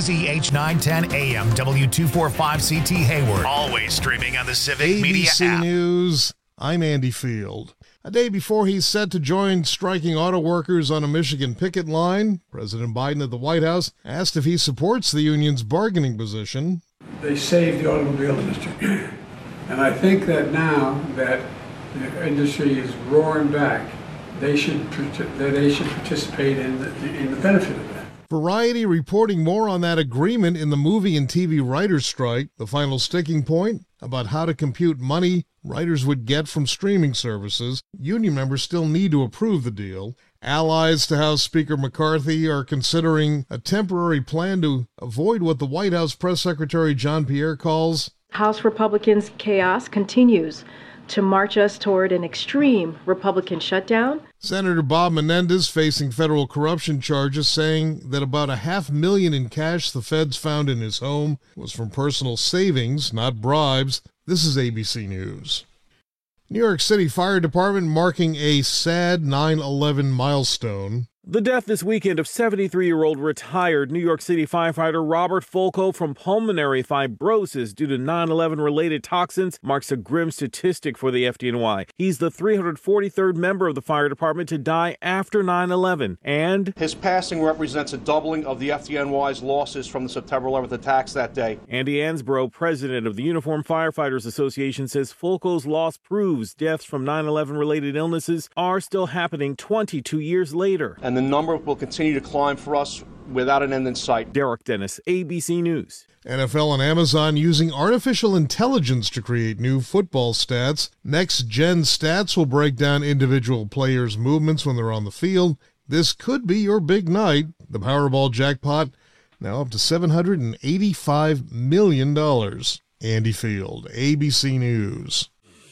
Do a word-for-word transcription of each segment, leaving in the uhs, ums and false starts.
K Z H nine ten A M, W two forty-five C T Hayward. Always streaming on the Civic A B C Media app. News, I'm Andy Field. A day before he's set to join striking auto workers on a Michigan picket line, President Biden at the White House asked if he supports the union's bargaining position. They saved the automobile industry. And I think that now that the industry is roaring back, they should that they should participate in the, in the benefit of that. Variety reporting more on that agreement in the movie and T V writers' strike, the final sticking point about how to compute money writers would get from streaming services. Union members still need to approve the deal. Allies to House Speaker McCarthy are considering a temporary plan to avoid what the White House Press Secretary John Pierre calls House Republicans' chaos continues to march us toward an extreme Republican shutdown. Senator Bob Menendez facing federal corruption charges, saying that about a half million in cash the feds found in his home was from personal savings, not bribes. This is A B C News. New York City Fire Department marking a sad nine eleven milestone. The death this weekend of seventy-three-year-old retired New York City firefighter Robert Fulco from pulmonary fibrosis due to nine eleven-related toxins marks a grim statistic for the F D N Y. He's the three hundred forty-third member of the fire department to die after nine eleven, and his passing represents a doubling of the F D N Y's losses from the September eleventh attacks that day. Andy Ansbro, president of the Uniformed Firefighters Association, says Fulco's loss proves deaths from nine eleven-related illnesses are still happening twenty-two years later. And the number will continue to climb for us without an end in sight. Derek Dennis, A B C News. N F L and Amazon using artificial intelligence to create new football stats. Next-gen stats will break down individual players' movements when they're on the field. This could be your big night. The Powerball jackpot now up to seven hundred eighty-five million dollars. Andy Field, A B C News.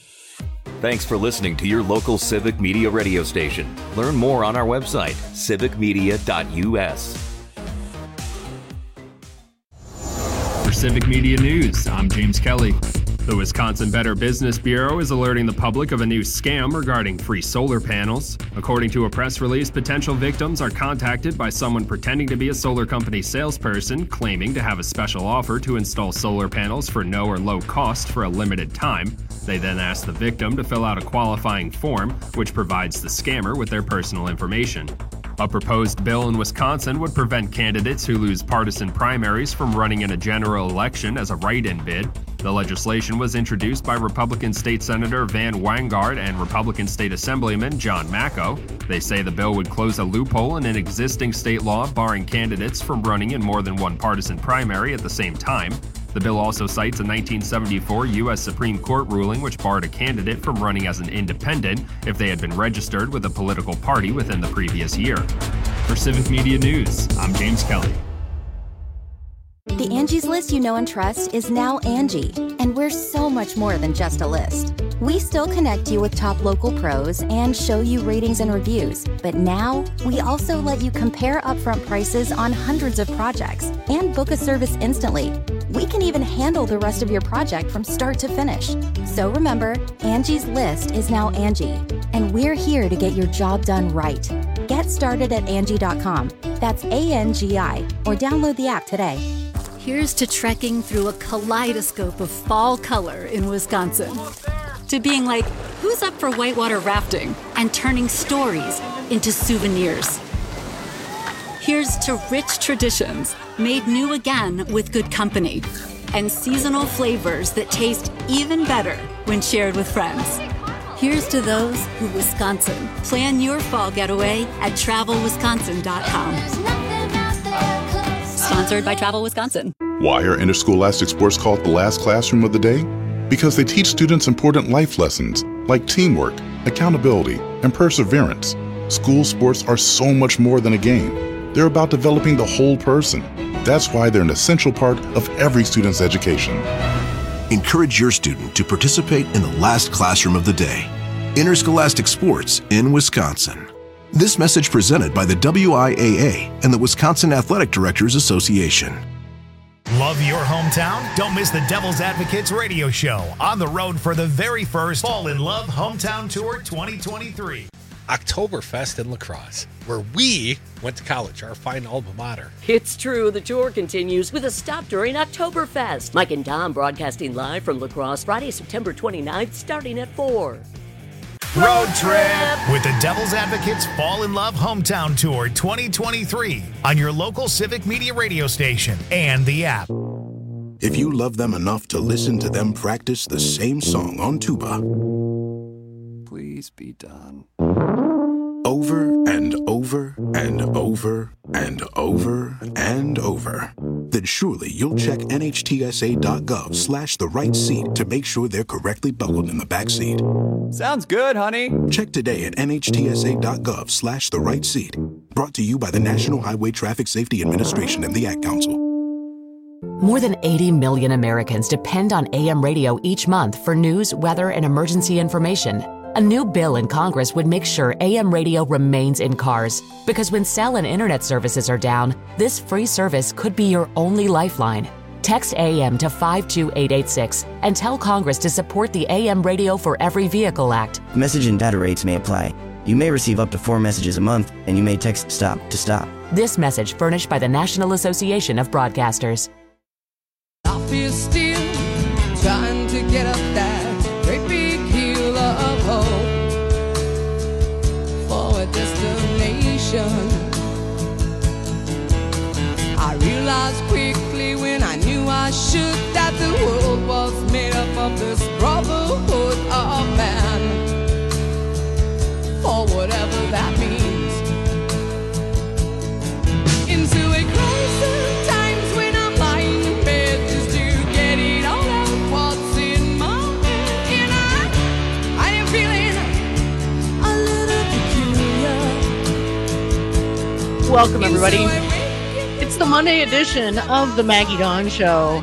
Thanks for listening to your local Civic Media radio station. Learn more on our website, civic media dot u s. For Civic Media News, I'm James Kelly. The Wisconsin Better Business Bureau is alerting the public of a new scam regarding free solar panels. According to a press release, potential victims are contacted by someone pretending to be a solar company salesperson, claiming to have a special offer to install solar panels for no or low cost for a limited time. They then ask the victim to fill out a qualifying form, which provides the scammer with their personal information. A proposed bill in Wisconsin would prevent candidates who lose partisan primaries from running in a general election as a write-in bid. The legislation was introduced by Republican State Senator Van Wanggaard and Republican State Assemblyman John Macco. They say the bill would close a loophole in an existing state law barring candidates from running in more than one partisan primary at the same time. The bill also cites a nineteen seventy-four U S Supreme Court ruling which barred a candidate from running as an independent if they had been registered with a political party within the previous year. For Civic Media News, I'm James Kelly. The Angie's List you know and trust is now Angie, and we're so much more than just a list. We still connect you with top local pros and show you ratings and reviews, but now we also let you compare upfront prices on hundreds of projects and book a service instantly. We can even handle the rest of your project from start to finish. So remember, Angie's List is now Angie, and we're here to get your job done right. Get started at Angie dot com. That's A N G I, or download the app today. Here's to trekking through a kaleidoscope of fall color in Wisconsin. To being like, who's up for whitewater rafting? And turning stories into souvenirs. Here's to rich traditions made new again with good company. And seasonal flavors that taste even better when shared with friends. Here's to those who Wisconsin. Plan your fall getaway at travel wisconsin dot com. Sponsored by Travel Wisconsin. Why are interscholastic sports called the last classroom of the day? Because they teach students important life lessons like teamwork, accountability, and perseverance. School sports are so much more than a game. They're about developing the whole person. That's why they're an essential part of every student's education. Encourage your student to participate in the last classroom of the day. Interscholastic sports in Wisconsin. This message presented by the W I A A and the Wisconsin Athletic Directors Association. Love your hometown? Don't miss the Devil's Advocates radio show on the road for the very first Fall in Love Hometown Tour twenty twenty-three. Oktoberfest in La Crosse, where we went to college, our fine alma mater. It's true. The tour continues with a stop during Oktoberfest. Mike and Dom broadcasting live from La Crosse Friday, September twenty-ninth, starting at four. Road trip with the Devil's Advocates Fall in Love Hometown Tour twenty twenty-three on your local Civic Media radio station and the app. If you love them enough to listen to them practice the same song on tuba, please be done. Over and over and over and over and over, then surely you'll check nhtsa.gov slash the right seat to make sure they're correctly buckled in the back seat. Sounds good, honey. Check today at nhtsa.gov slash the right seat. Brought to you by the National Highway Traffic Safety Administration and the Ad Council. More than eighty million Americans depend on A M radio each month for news, weather, and emergency information. A new bill in Congress would make sure A M radio remains in cars, because when cell and internet services are down, this free service could be your only lifeline. Text A M to five two eight eight six and tell Congress to support the A M Radio for Every Vehicle Act. Message and data rates may apply. You may receive up to four messages a month, and you may text STOP to stop. This message furnished by the National Association of Broadcasters. I feel still trying to get up that great big hill of hope for a destination. I realized quickly when I knew I should that the world was made up of this brotherhood of man, for whatever that means. Into a closer times when I'm lying in bed just to get it all out what's in my head. And I, I am feeling a little peculiar. Welcome, everybody. It's the Monday edition of the Maggie Dawn Show.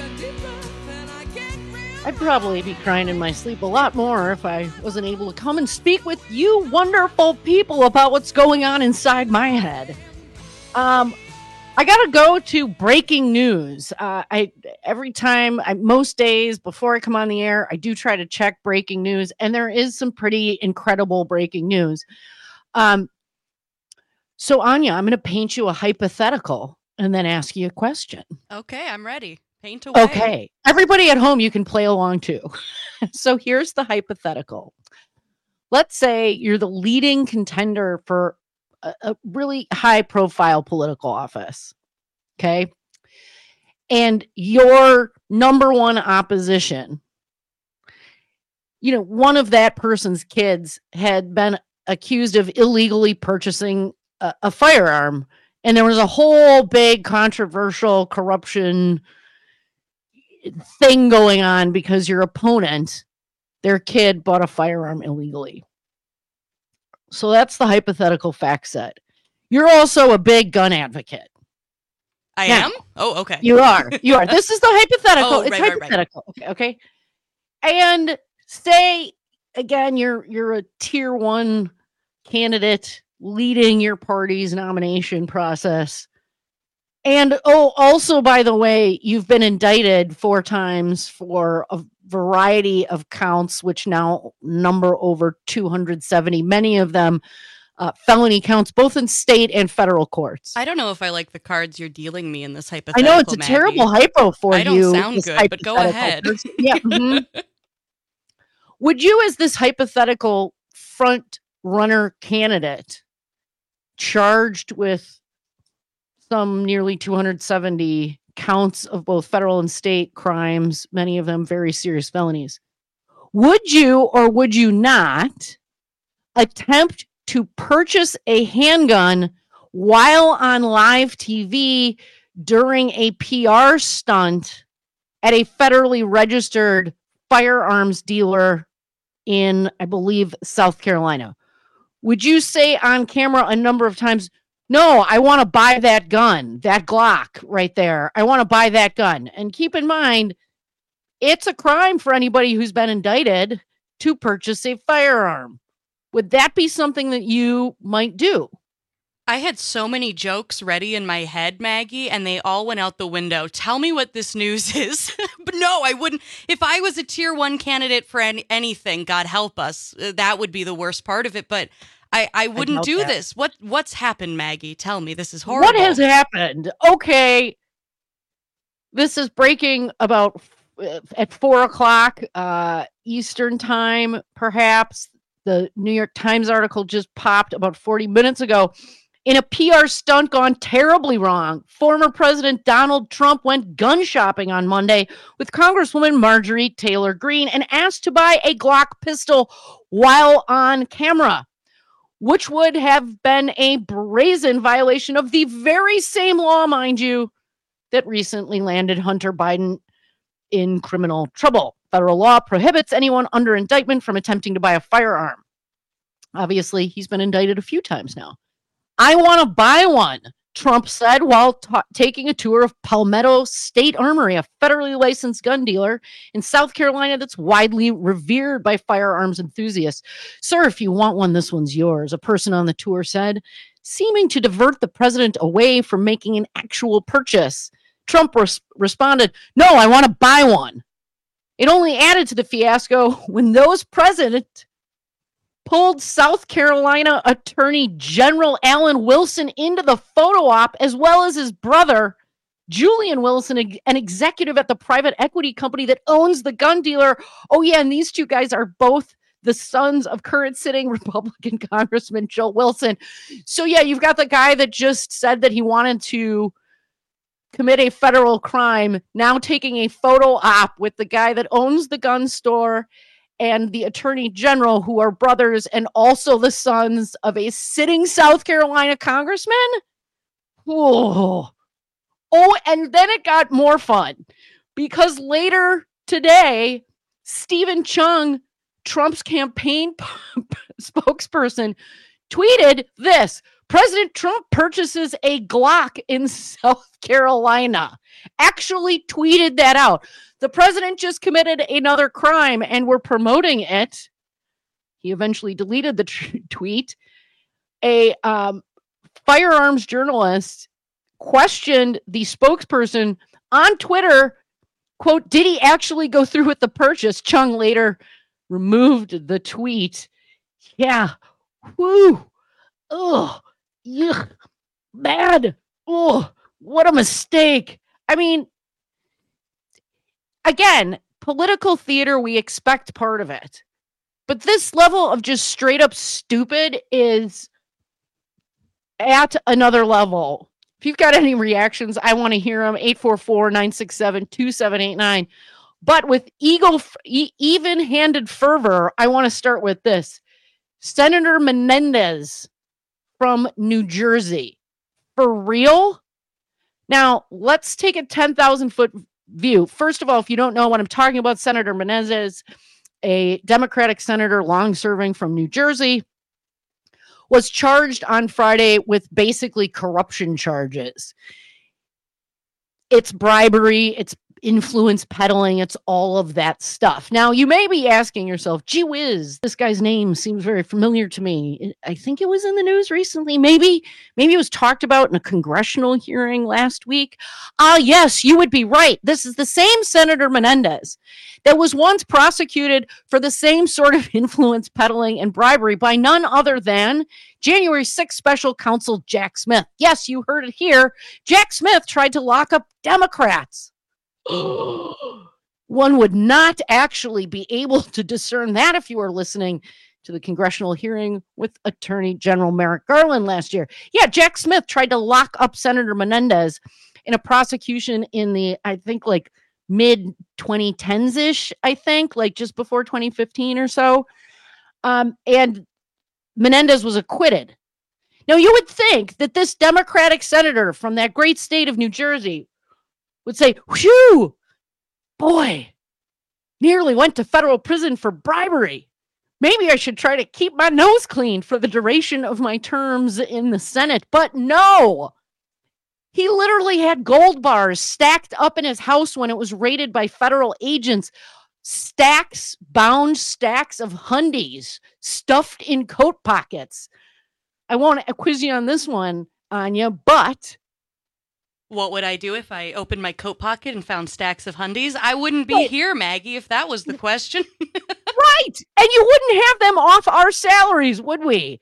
I'd probably be crying in my sleep a lot more if I wasn't able to come and speak with you wonderful people about what's going on inside my head. Um, I got to go to breaking news. Uh, I every time, I, most days before I come on the air, I do try to check breaking news, and there is some pretty incredible breaking news. Um, so Anya, I'm going to paint you a hypothetical and then ask you a question. Okay, I'm ready. Paint away. Okay, everybody at home, you can play along too. So here's the hypothetical. Let's say you're the leading contender for a, a really high profile political office. Okay. And your number one opposition, you know, one of that person's kids had been accused of illegally purchasing a, a firearm. And there was a whole big controversial corruption thing going on because your opponent, their kid, bought a firearm illegally. So that's the hypothetical fact set. You're also a big gun advocate. I now, am? Oh, okay. You are. You are. This is the hypothetical. Oh, it's right, right, hypothetical. Right. Okay. Okay. And say again, you're you're a tier one candidate leading your party's nomination process. And oh, also, by the way, you've been indicted four times for a variety of counts, which now number over two hundred seventy, many of them uh, felony counts, both in state and federal courts. I don't know if I like the cards you're dealing me in this hypothetical. I know it's a Maggie. terrible hypo for I you. don't sound good, but go ahead. Yeah. Mm-hmm. Would you, as this hypothetical front runner candidate, charged with some nearly two hundred seventy counts of both federal and state crimes, many of them very serious felonies, would you or would you not attempt to purchase a handgun while on live T V during a P R stunt at a federally registered firearms dealer in, I believe, South Carolina? Would you say on camera a number of times, no, I want to buy that gun, that Glock right there. I want to buy that gun. And keep in mind, it's a crime for anybody who's been indicted to purchase a firearm. Would that be something that you might do? I had so many jokes ready in my head, Maggie, and they all went out the window. Tell me what this news is. But no, I wouldn't. If I was a tier one candidate for any, anything, God help us, that would be the worst part of it. But I, I wouldn't I do that. this. What what's happened, Maggie? Tell me. This is horrible. What has happened? Okay. This is breaking about f- at four o'clock uh, Eastern time, perhaps. The New York Times article just popped about forty minutes ago. In a P R stunt gone terribly wrong, former President Donald Trump went gun shopping on Monday with Congresswoman Marjorie Taylor Greene and asked to buy a Glock pistol while on camera, which would have been a brazen violation of the very same law, mind you, that recently landed Hunter Biden in criminal trouble. Federal law prohibits anyone under indictment from attempting to buy a firearm. Obviously, he's been indicted a few times now. I want to buy one, Trump said while ta- taking a tour of Palmetto State Armory, a federally licensed gun dealer in South Carolina that's widely revered by firearms enthusiasts. Sir, if you want one, this one's yours, a person on the tour said, seeming to divert the president away from making an actual purchase. Trump res- responded, no, I want to buy one. It only added to the fiasco when those present pulled South Carolina Attorney General Alan Wilson into the photo op, as well as his brother, Julian Wilson, an executive at the private equity company that owns the gun dealer. Oh, yeah, and these two guys are both the sons of current sitting Republican Congressman Joe Wilson. So, yeah, you've got the guy that just said that he wanted to commit a federal crime, now taking a photo op with the guy that owns the gun store and the attorney general, who are brothers and also the sons of a sitting South Carolina congressman. Oh, oh, and then it got more fun because later today, Stephen Chung, Trump's campaign p- spokesperson, tweeted this: President Trump purchases a Glock in South Carolina. Actually tweeted that out. The president just committed another crime and we're promoting it. He eventually deleted the t- tweet. A um, firearms journalist questioned the spokesperson on Twitter, quote, did he actually go through with the purchase? Chung later removed the tweet. Yeah. Whoo. Ugh. Yuck. Bad. Oh, what a mistake. I mean, again, political theater, we expect part of it. But this level of just straight up stupid is at another level. If you've got any reactions, I want to hear them. eight four four, nine six seven, two seven eight nine. But with eagle, e- even-handed fervor, I want to start with this. Senator Menendez from New Jersey. For real? Now, let's take a ten thousand foot view. First of all, if you don't know what I'm talking about, Senator Menendez, a Democratic senator long-serving from New Jersey, was charged on Friday with basically corruption charges. It's bribery, it's influence peddling, it's all of that stuff. Now, you may be asking yourself, gee whiz, this guy's name seems very familiar to me. I think it was in the news recently. Maybe, maybe it was talked about in a congressional hearing last week. Ah, yes, you would be right. This is the same Senator Menendez that was once prosecuted for the same sort of influence peddling and bribery by none other than January sixth special counsel Jack Smith. Yes, you heard it here. Jack Smith tried to lock up Democrats. One would not actually be able to discern that if you were listening to the congressional hearing with Attorney General Merrick Garland last year. Yeah, Jack Smith tried to lock up Senator Menendez in a prosecution in the, I think, like mid twenty tens-ish, I think, like just before twenty fifteen or so. Um, and Menendez was acquitted. Now, you would think that this Democratic senator from that great state of New Jersey would say, whew, boy, nearly went to federal prison for bribery. Maybe I should try to keep my nose clean for the duration of my terms in the Senate. But no, he literally had gold bars stacked up in his house when it was raided by federal agents. Stacks, bound stacks of hundies stuffed in coat pockets. I won't quiz you on this one, Anya, but what would I do if I opened my coat pocket and found stacks of hundies? I wouldn't be right. here, Maggie, if that was the question. Right. And you wouldn't have them off our salaries, would we?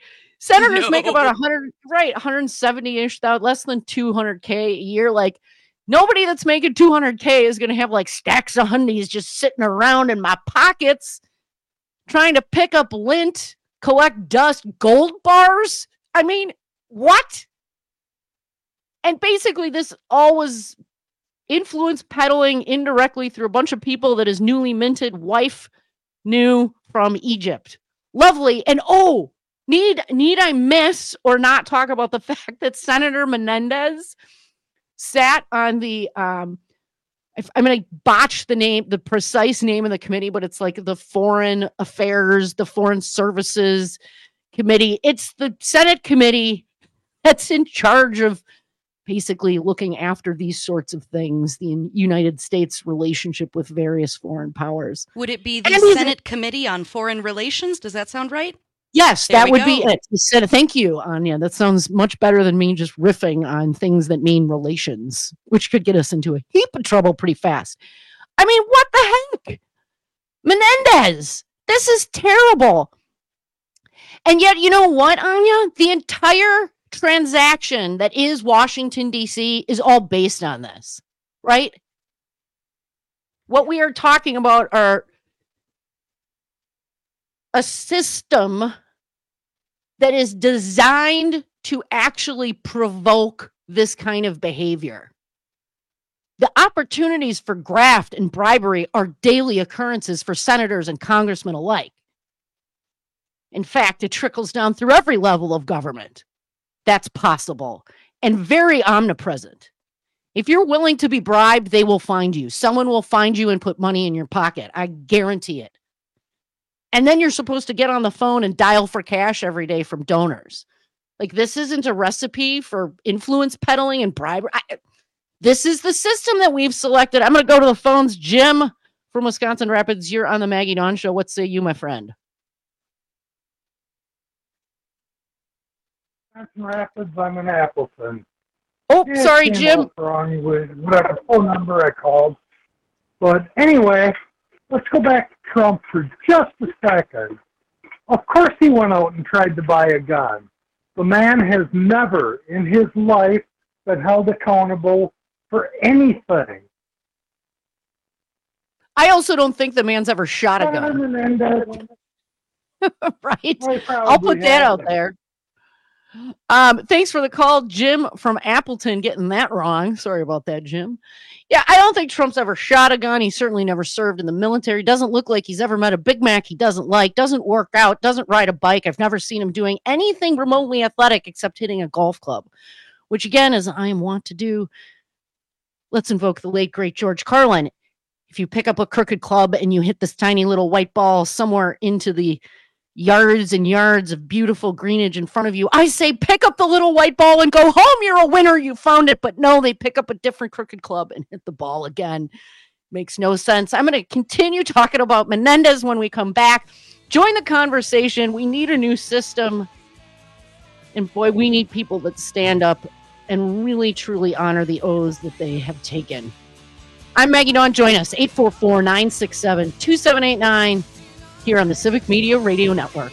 Senators No. make about one hundred, right, one hundred seventy-ish thousand, less than two hundred K a year. Like, nobody that's making two hundred K is going to have like stacks of hundies just sitting around in my pockets trying to pick up lint, collect dust, gold bars. I mean, what? And basically, this all was influence peddling indirectly through a bunch of people that his newly minted wife knew from Egypt. Lovely. And oh, need need I miss or not talk about the fact that Senator Menendez sat on the um if, I'm going to botch the name, the precise name of the committee, but it's like the Foreign Affairs, the Foreign Services Committee. It's the Senate committee that's in charge of basically looking after these sorts of things, the United States relationship with various foreign powers. Would it be the And he's- Senate Committee on Foreign Relations? Does that sound right? Yes, There that we would be go. it. The Senate- Thank you, Anya. That sounds much better than me just riffing on things that mean relations, which could get us into a heap of trouble pretty fast. I mean, what the heck? Menendez, this is terrible. And yet, you know what, Anya? The entire transaction that is Washington, D C is all based on this, right? What we are talking about are a system that is designed to actually provoke this kind of behavior. The opportunities for graft and bribery are daily occurrences for senators and congressmen alike. In fact, it trickles down through every level of government. That's possible and very omnipresent. If you're willing to be bribed, they will find you. Someone will find you and put money in your pocket. I guarantee it. And then you're supposed to get on the phone and dial for cash every day from donors. Like, this isn't a recipe for influence peddling and bribery. I, this is the system that we've selected. I'm going to go to the phones. Jim from Wisconsin Rapids, you're on the Maggie Dawn Show. What say you, my friend? Wisconsin Rapids, I'm in Appleton. Oh, Yeah, it sorry, came Jim. up Wrong with whatever phone number I called. But anyway, let's go back to Trump for just a second. Of course he went out and tried to buy a gun. The man has never in his life been held accountable for anything. I also don't think the man's ever shot a gun. Menendez, right? I I'll put probably that out haven't. there. Um, thanks for the call, Jim from Appleton, getting that wrong. Sorry about that, Jim. Yeah, I don't think Trump's ever shot a gun. He certainly never served in the military. Doesn't look like he's ever met a Big Mac he doesn't like, doesn't work out, doesn't ride a bike. I've never seen him doing anything remotely athletic except hitting a golf club, which again, as I am wont to do, let's invoke the late, great George Carlin. If you pick up a crooked club and you hit this tiny little white ball somewhere into the yards and yards of beautiful greenage in front of you, I say pick up the little white ball and go home. You're a winner. You found it. But no, they pick up a different crooked club and hit the ball again. Makes no sense. I'm going to continue talking about Menendez when we come back. Join the conversation. We need a new system. And boy, we need people that stand up and really, truly honor the oaths that they have taken. I'm Maggie Dawn. Join us, eight four four, nine six seven, two seven eight nine, here on the Civic Media Radio Network.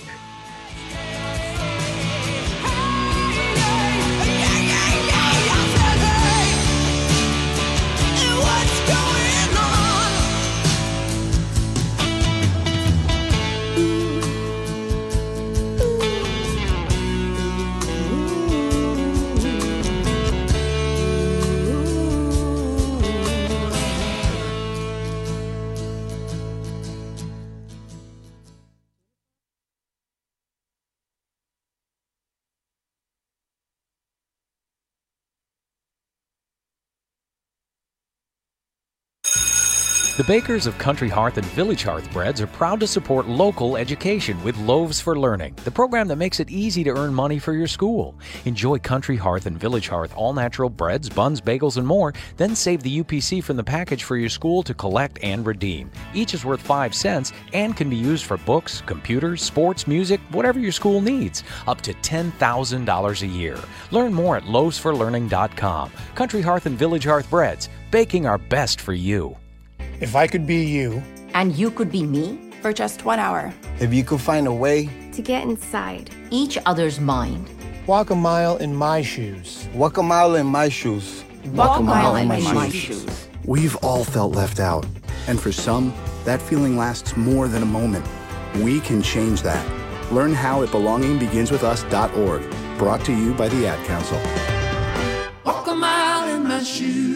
The bakers of Country Hearth and Village Hearth Breads are proud to support local education with Loaves for Learning, the program that makes it easy to earn money for your school. Enjoy Country Hearth and Village Hearth all-natural breads, buns, bagels, and more, then save the U P C from the package for your school to collect and redeem. Each is worth five cents and can be used for books, computers, sports, music, whatever your school needs, up to ten thousand dollars a year. Learn more at loaves for learning dot com. Country Hearth and Village Hearth Breads, baking our best for you. If I could be you, and you could be me, for just one hour. if you could find a way to get inside each other's mind. Walk a mile in my shoes. Walk a mile in my shoes. Walk, Walk a mile, mile in, in my, my shoes. shoes. We've all felt left out. And for some, that feeling lasts more than a moment. We can change that. Learn how at belonging begins with us dot org. Brought to you by the Ad Council. Walk a mile in my shoes.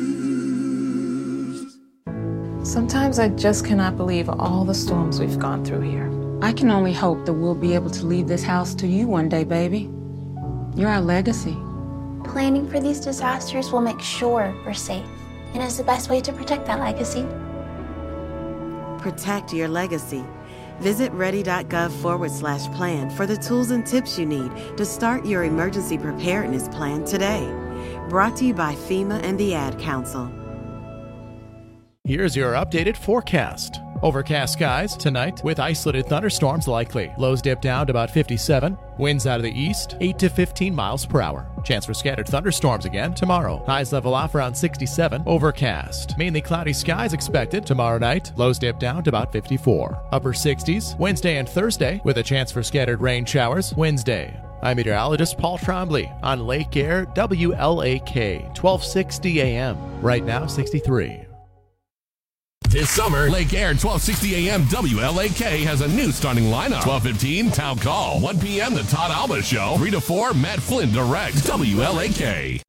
Sometimes I just cannot believe all the storms we've gone through here. I can only hope that we'll be able to leave this house to you one day, baby. You're our legacy. Planning for these disasters will make sure we're safe, and is the best way to protect that legacy. Protect your legacy. Visit ready.gov forward slash plan for the tools and tips you need to start your emergency preparedness plan today. Brought to you by FEMA and the Ad Council. Here's your updated forecast. Overcast skies tonight with isolated thunderstorms likely. Lows dip down to about fifty-seven. Winds out of the east, eight to fifteen miles per hour. Chance for scattered thunderstorms again tomorrow. Highs level off around sixty-seven. Overcast. Mainly cloudy skies expected tomorrow night. Lows dip down to about fifty-four. Upper sixties Wednesday and Thursday with a chance for scattered rain showers Wednesday. I'm meteorologist Paul Trombley on Lake Air W L A K twelve sixty A M. Right now sixty-three. This summer, Lake Air twelve sixty A M W L A K has a new starting lineup. twelve fifteen, Town Call. one p.m. The Todd Alba Show. three to four, Matt Flynn directs W L A K.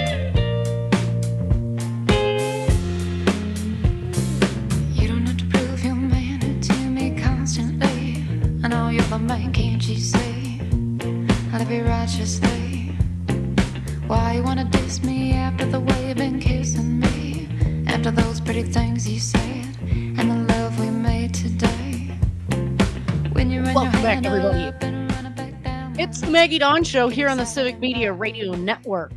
You don't have to prove your man to me constantly. I know you're the man, can't you see? I'll be righteously. Why you wanna diss me after the way you've been kissing me? After those pretty things you said and the love we made today. When you Welcome back, everybody. It's the Maggie Dawn Show here on the Civic Media Radio Network.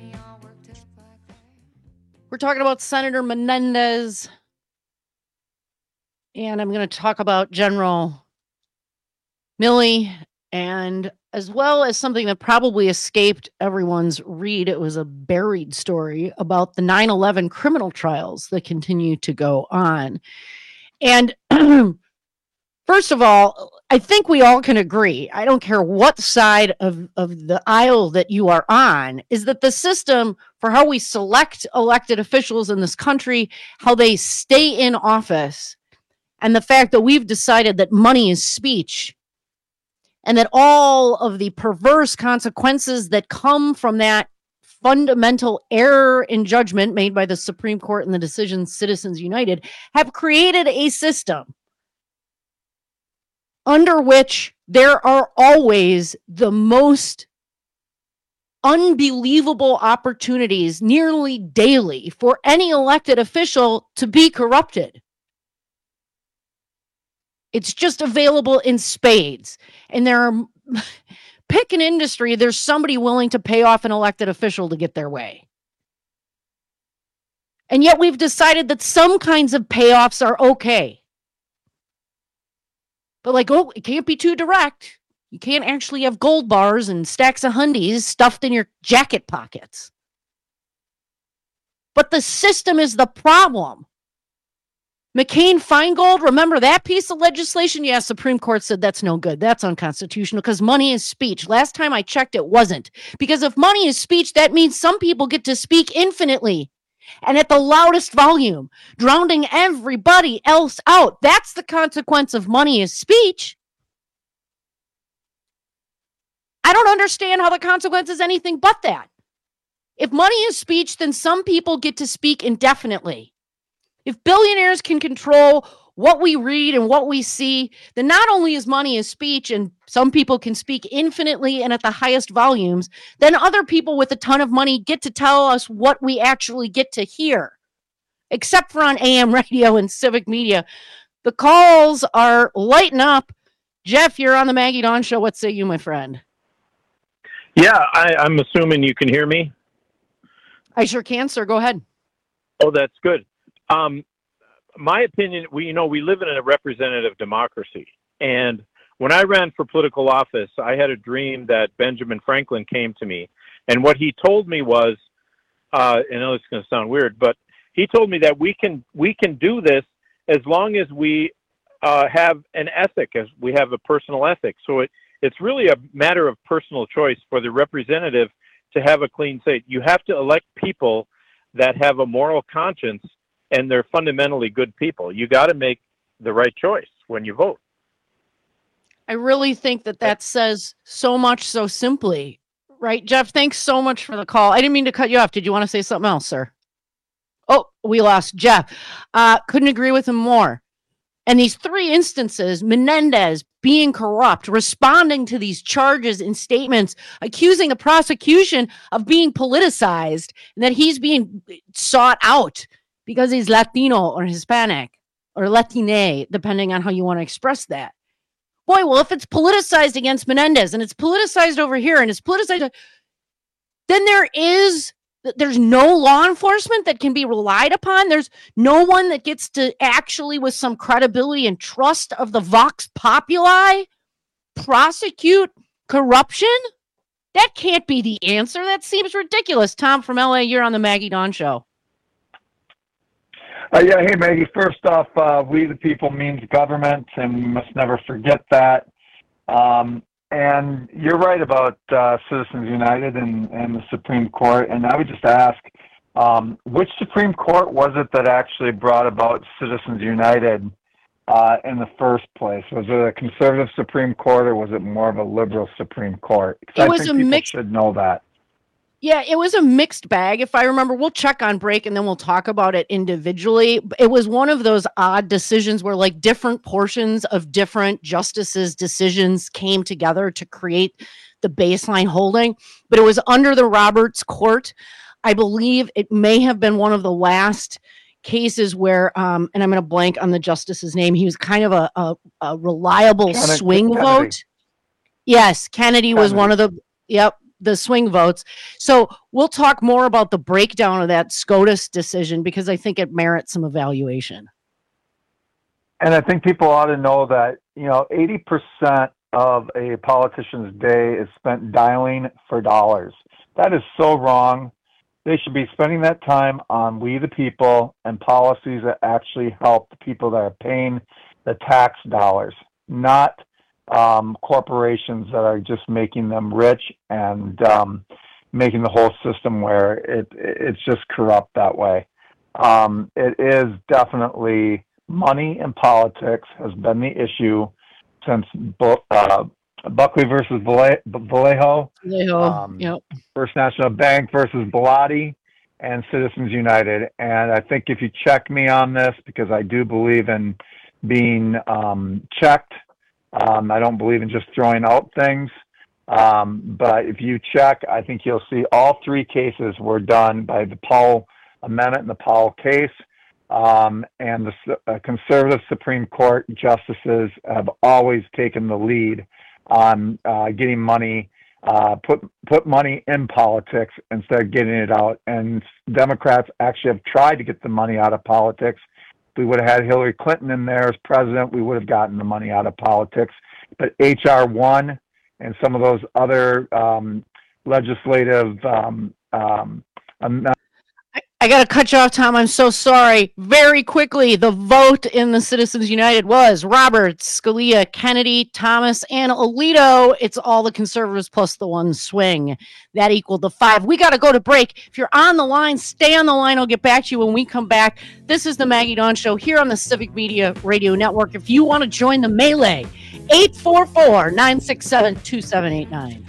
We're talking about Senator Menendez, and I'm going to talk about General Milley, and as well as something that probably escaped everyone's read. It was a buried story about the nine eleven criminal trials that continue to go on. And first of all, I think we all can agree, I don't care what side of, of the aisle that you are on, is that the system for how we select elected officials in this country, how they stay in office, and the fact that we've decided that money is speech, and that all of the perverse consequences that come from that fundamental error in judgment made by the Supreme Court and the decision Citizens United have created a system under which there are always the most unbelievable opportunities nearly daily for any elected official to be corrupted. It's just available in spades. And there are, pick an industry, there's somebody willing to pay off an elected official to get their way. And yet we've decided that some kinds of payoffs are okay. But like, oh, it can't be too direct. You can't actually have gold bars and stacks of hundies stuffed in your jacket pockets. But the system is the problem. McCain-Feingold, remember that piece of legislation? Yeah, Supreme Court said that's no good. That's unconstitutional because money is speech. Last time I checked, it wasn't. Because if money is speech, that means some people get to speak infinitely and at the loudest volume, drowning everybody else out. That's the consequence of money is speech. I don't understand how the consequence is anything but that. If money is speech, then some people get to speak indefinitely. If billionaires can control what we read and what we see, then not only is money is speech and some people can speak infinitely and at the highest volumes, then other people with a ton of money get to tell us what we actually get to hear. Except for on A M radio and civic media. The calls are lighting up. Jeff, you're on the Maggie Dawn Show. What say you, my friend? Yeah, I, I'm assuming you can hear me. I sure can, sir. Go ahead. Oh, that's good. Um, my opinion, we, you know, we live in a representative democracy. And when I ran for political office, I had a dream that Benjamin Franklin came to me. And what he told me was, uh, I know it's going to sound weird, but he told me that we can, we can do this as long as we uh, have an ethic, as we have a personal ethic. So it, it's really a matter of personal choice for the representative to have a clean slate. You have to elect people that have a moral conscience, and they're fundamentally good people. You got to make the right choice when you vote. I really think that that says so much so simply, right? Jeff, thanks so much for the call. I didn't mean to cut you off. Did you want to say something else, sir? Oh, we lost Jeff. Uh, couldn't agree with him more. And these three instances, Menendez being corrupt, responding to these charges in statements, accusing the prosecution of being politicized, and that he's being sought out because he's Latino or Hispanic or Latine, depending on how you want to express that. Boy, well, if it's politicized against Menendez and it's politicized over here and it's politicized, then there is, there's no law enforcement that can be relied upon. There's no one that gets to actually, with some credibility and trust of the Vox Populi, prosecute corruption. That can't be the answer. That seems ridiculous. Tom from L A, you're on the Maggie Dawn Show. Uh, yeah, hey, Maggie. First off, uh, we the people means government, and we must never forget that. Um, and you're right about uh, Citizens United and, and the Supreme Court. And I would just ask, um, which Supreme Court was it that actually brought about Citizens United uh, in the first place? Was it a conservative Supreme Court, or was it more of a liberal Supreme Court? It I was think a people mix- should know that. Yeah, it was a mixed bag. If I remember, we'll check on break and then we'll talk about it individually. It was one of those odd decisions where like different portions of different justices' decisions came together to create the baseline holding. But it was under the Roberts Court. I believe it may have been one of the last cases where, um, and I'm going to blank on the justice's name. He was kind of a, a, a reliable Kennedy, swing Kennedy. vote. Yes, Kennedy, Kennedy was one of the, yep. the swing votes. So we'll talk more about the breakdown of that SCOTUS decision because I think it merits some evaluation. And I think people ought to know that, you know, eighty percent of a politician's day is spent dialing for dollars. That is so wrong. They should be spending that time on we the people and policies that actually help the people that are paying the tax dollars, not Um, corporations that are just making them rich and um, making the whole system where it it's just corrupt that way. Um, it is definitely money in politics has been the issue since uh, Buckley versus Vallejo, Vallejo. Um, yep. First National Bank versus Bilotti, and Citizens United. And I think if you check me on this, because I do believe in being um, checked. Um, I don't believe in just throwing out things, um, but if you check, I think you'll see all three cases were done by the Powell Amendment and the Powell case, um, and the uh, conservative Supreme Court justices have always taken the lead on uh, getting money, uh, put put money in politics instead of getting it out. And Democrats actually have tried to get the money out of politics. If we would have had Hillary Clinton in there as president, we would have gotten the money out of politics. But H R one and some of those other um, legislative um, um, um, I, I got to cut you off, Tom. I'm so sorry. Very quickly, the vote in the Citizens United was Roberts, Scalia, Kennedy, Thomas, and Alito. It's all the conservatives plus the one swing. That equaled the five. We got to go to break. If you're on the line, stay on the line. I'll get back to you when we come back. This is the Maggie Dawn Show here on the Civic Media Radio Network. If you want to join the melee, eight four four, nine six seven, two seven eight nine.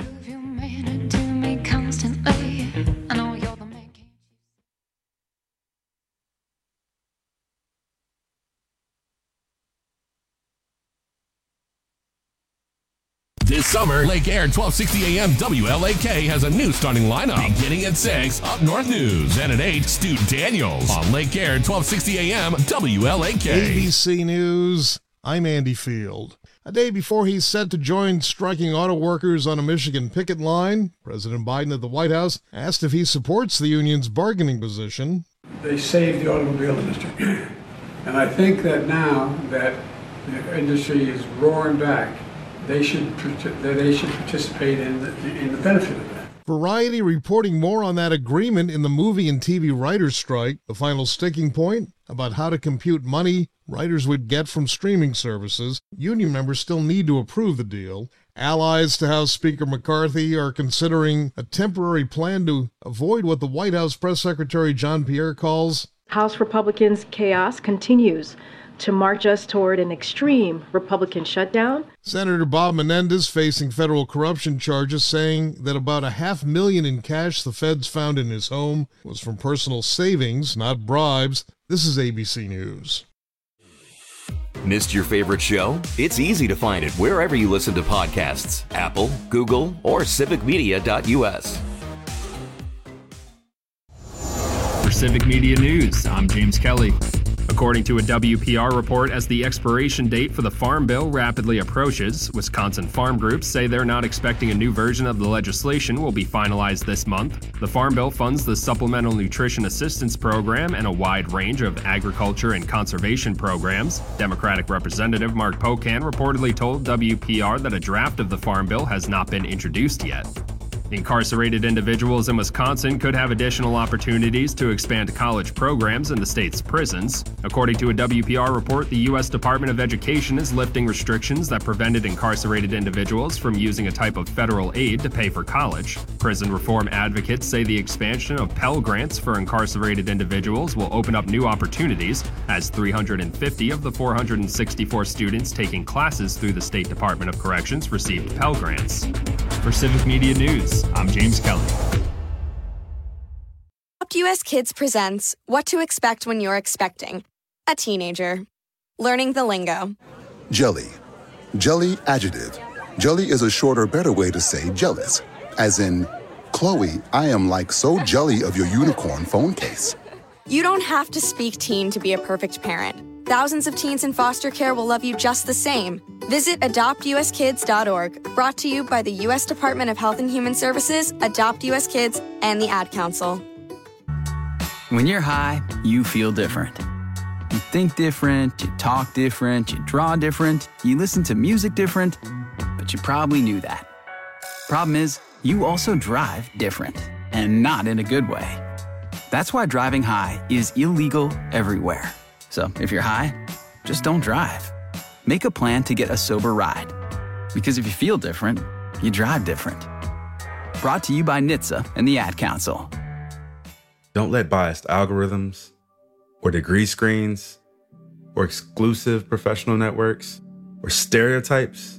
This summer, Lake Air twelve sixty A M W L A K has a new starting lineup. Beginning at six, Up North News. And at eight, Stu Daniels. On Lake Air twelve sixty A M W L A K. A B C News, I'm Andy Field. A day before he's set to join striking auto workers on a Michigan picket line, President Biden at the White House asked if he supports the union's bargaining position. They saved the automobile industry. And I think that now that the industry is roaring back, they should they should participate in the, in the benefit of that. Variety reporting more on that agreement in the movie and T V writers' strike, the final sticking point about how to compute money writers would get from streaming services. Union members still need to approve the deal. Allies to House Speaker McCarthy are considering a temporary plan to avoid what the White House Press Secretary John Pierre calls House Republicans' chaos continues to march us toward an extreme Republican shutdown. Senator Bob Menendez facing federal corruption charges, saying that about a half million in cash the feds found in his home was from personal savings, not bribes. This is A B C News. Missed your favorite show? It's easy to find it wherever you listen to podcasts. Apple, Google, or civic media dot U S. For Civic Media News, I'm James Kelly. According to a W P R report, as the expiration date for the Farm Bill rapidly approaches, Wisconsin farm groups say they're not expecting a new version of the legislation will be finalized this month. The Farm Bill funds the Supplemental Nutrition Assistance Program and a wide range of agriculture and conservation programs. Democratic Representative Mark Pocan reportedly told W P R that a draft of the Farm Bill has not been introduced yet. Incarcerated individuals in Wisconsin could have additional opportunities to expand college programs in the state's prisons. According to a W P R report, the U S Department of Education is lifting restrictions that prevented incarcerated individuals from using a type of federal aid to pay for college. Prison reform advocates say the expansion of Pell Grants for incarcerated individuals will open up new opportunities, as three hundred fifty of the four hundred sixty-four students taking classes through the State Department of Corrections received Pell Grants. For Civic Media News, I'm James Kelly. Adopt U S Kids presents What to Expect When You're Expecting a Teenager. Learning the lingo. Jelly. Jelly adjective. Jelly is a shorter, better way to say jealous. As in, Chloe, I am like so jelly of your unicorn phone case. You don't have to speak teen to be a perfect parent. Thousands of teens in foster care will love you just the same. Visit adopt u s kids dot org, brought to you by the U S Department of Health and Human Services, Adopt U S Kids, and the Ad Council. When you're high, you feel different. You think different, you talk different, you draw different, you listen to music different, but you probably knew that. Problem is, you also drive different, and not in a good way. That's why driving high is illegal everywhere. So if you're high, just don't drive. Make a plan to get a sober ride. Because if you feel different, you drive different. Brought to you by N H T S A and the Ad Council. Don't let biased algorithms or degree screens or exclusive professional networks or stereotypes.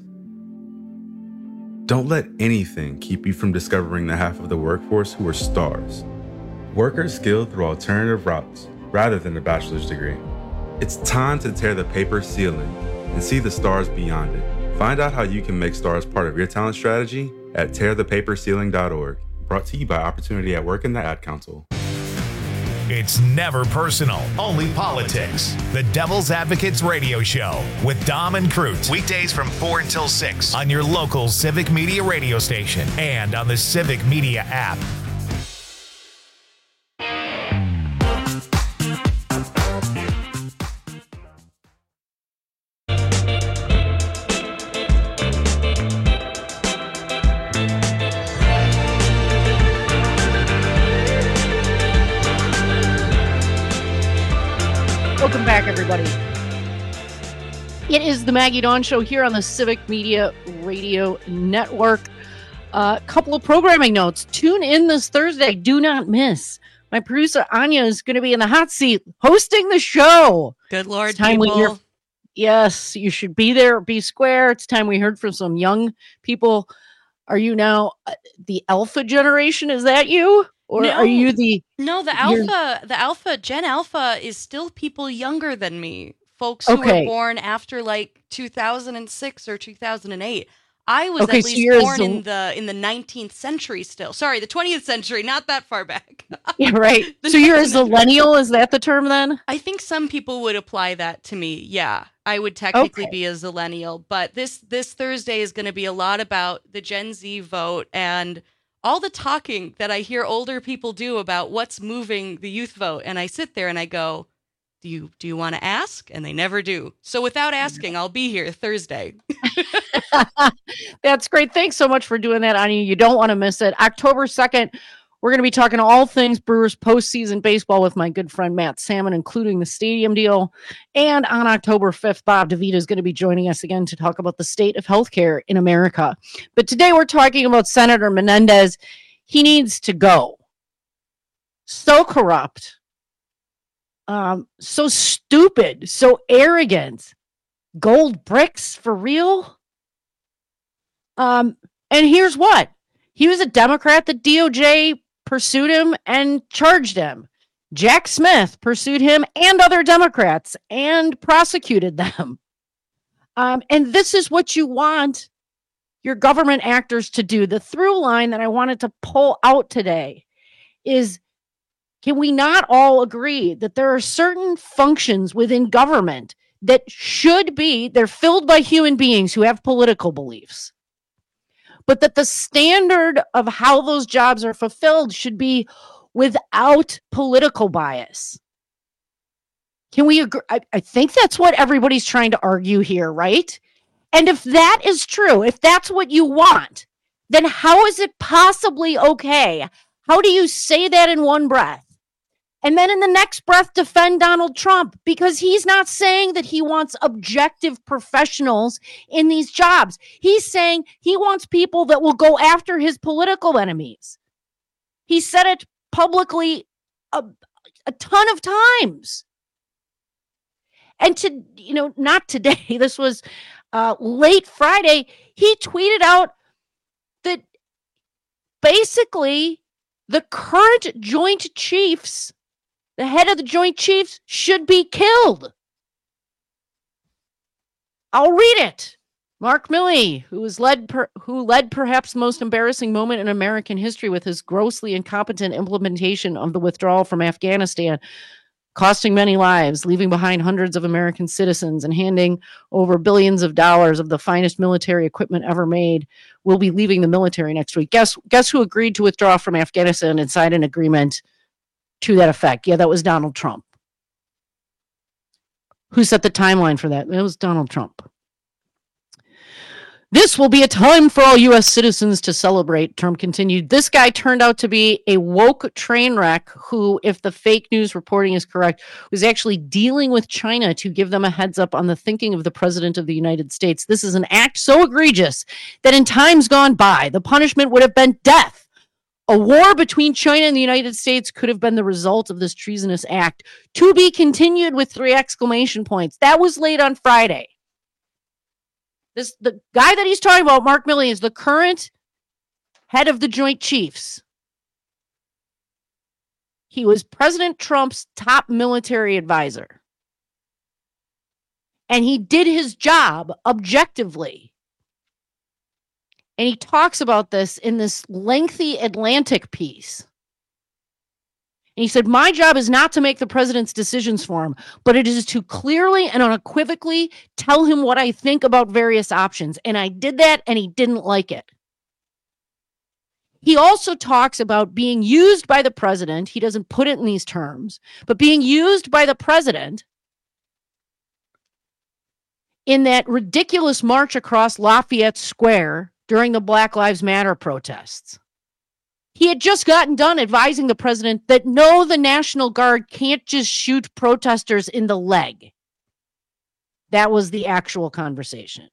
Don't let anything keep you from discovering the half of the workforce who are stars. Workers skilled through alternative routes rather than a bachelor's degree. It's time to tear the paper ceiling and see the stars beyond it. Find out how you can make stars part of your talent strategy at tear the paper ceiling dot org. Brought to you by Opportunity at Work and the Ad Council. It's never personal, only politics. The Devil's Advocates Radio Show with Dom and Crute. Weekdays from four until six on your local Civic Media radio station and on the Civic Media app. Welcome back, everybody. It is the Maggie Dawn Show here on the Civic Media Radio Network. A uh, couple of programming notes. Tune in this Thursday. Do not miss. My producer, Anya, is going to be in the hot seat hosting the show. Good Lord, it's time people. We hear, yes, you should be there, be square. It's time we heard from some young people. Are you now uh, the alpha generation? Is that you? Or no, are you the... No, the alpha, the alpha, Gen Alpha is still people younger than me. Folks who Okay. were born after like two thousand six or two thousand eight. I was Okay, at so least you're a born Zil- in the in the nineteenth century still. Sorry, the twentieth century, not that far back. Yeah, right. The So you're a nineteenth zillennial? Is that the term then? I think some people would apply that to me. Yeah, I would technically Okay. be a zillennial, but this this Thursday is going to be a lot about the Gen Z vote and all the talking that I hear older people do about what's moving the youth vote. And I sit there and I go, do you do you want to ask? And they never do. So without asking, I'll be here Thursday. That's great. Thanks so much for doing that, Anya. You don't want to miss it. October second, we're going to be talking all things Brewers postseason baseball with my good friend Matt Salmon, including the stadium deal. And on October fifth, Bob DeVita is going to be joining us again to talk about the state of healthcare in America. But today we're talking about Senator Menendez. He needs to go. So corrupt. Um, so stupid. So arrogant. Gold bricks for real? Um, and here's what. He was a Democrat. The D O J pursued him and charged him. Jack Smith pursued him and other Democrats and prosecuted them. Um, and this is what you want your government actors to do. The through line that I wanted to pull out today is, can we not all agree that there are certain functions within government that should be, they're filled by human beings who have political beliefs, but that the standard of how those jobs are fulfilled should be without political bias? Can we agree? I, I think that's what everybody's trying to argue here, right? And if that is true, if that's what you want, then how is it possibly okay? How do you say that in one breath and then in the next breath defend Donald Trump? Because he's not saying that he wants objective professionals in these jobs. He's saying he wants people that will go after his political enemies. He said it publicly a, a ton of times. And to, you know, not today, this was uh, late Friday, he tweeted out that basically the current Joint Chiefs, the head of the Joint Chiefs, should be killed. I'll read it. Mark Milley, who was led per, who led perhaps the most embarrassing moment in American history with his grossly incompetent implementation of the withdrawal from Afghanistan, costing many lives, leaving behind hundreds of American citizens, and handing over billions of dollars of the finest military equipment ever made, will be leaving the military next week. Guess, guess who agreed to withdraw from Afghanistan and signed an agreement to that effect? Yeah, that was Donald Trump. Who set the timeline for that? It was Donald Trump. This will be a time for all U S citizens to celebrate, Trump continued. This guy turned out to be a woke train wreck who, if the fake news reporting is correct, was actually dealing with China to give them a heads up on the thinking of the president of the United States. This is an act so egregious that in times gone by, the punishment would have been death. A war between China and the United States could have been the result of this treasonous act. To be continued with three exclamation points. That was late on Friday. This the guy that he's talking about, Mark Milley, is the current head of the Joint Chiefs. He was President Trump's top military advisor. And he did his job objectively. And he talks about this in this lengthy Atlantic piece. And he said, my job is not to make the president's decisions for him, but it is to clearly and unequivocally tell him what I think about various options. And I did that, and he didn't like it. He also talks about being used by the president. He doesn't put it in these terms, but being used by the president in that ridiculous march across Lafayette Square during the Black Lives Matter protests. He had just gotten done advising the president that no, the National Guard can't just shoot protesters in the leg. That was the actual conversation.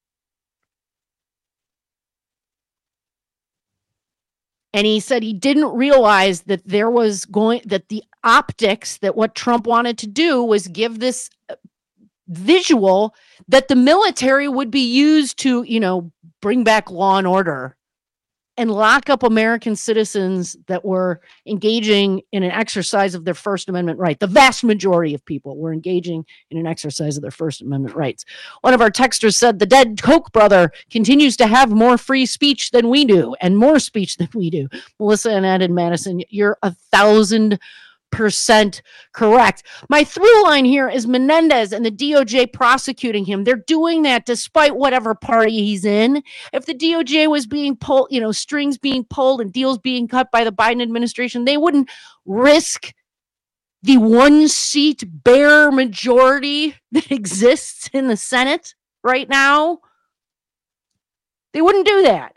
And he said he didn't realize that there was going, that the optics, that what Trump wanted to do was give this visual that the military would be used to, you know, bring back law and order and lock up American citizens that were engaging in an exercise of their First Amendment right. The vast majority of people were engaging in an exercise of their First Amendment rights. One of our texters said, the dead Koch brother continues to have more free speech than we do and more speech than we do. Melissa and Ed and Madison, you're a thousand percent correct. My through line here is Menendez and the D O J prosecuting him. They're doing that despite whatever party he's in. If the D O J was being pulled, you know, strings being pulled and deals being cut by the Biden administration, they wouldn't risk the one seat bare majority that exists in the Senate right now. They wouldn't do that.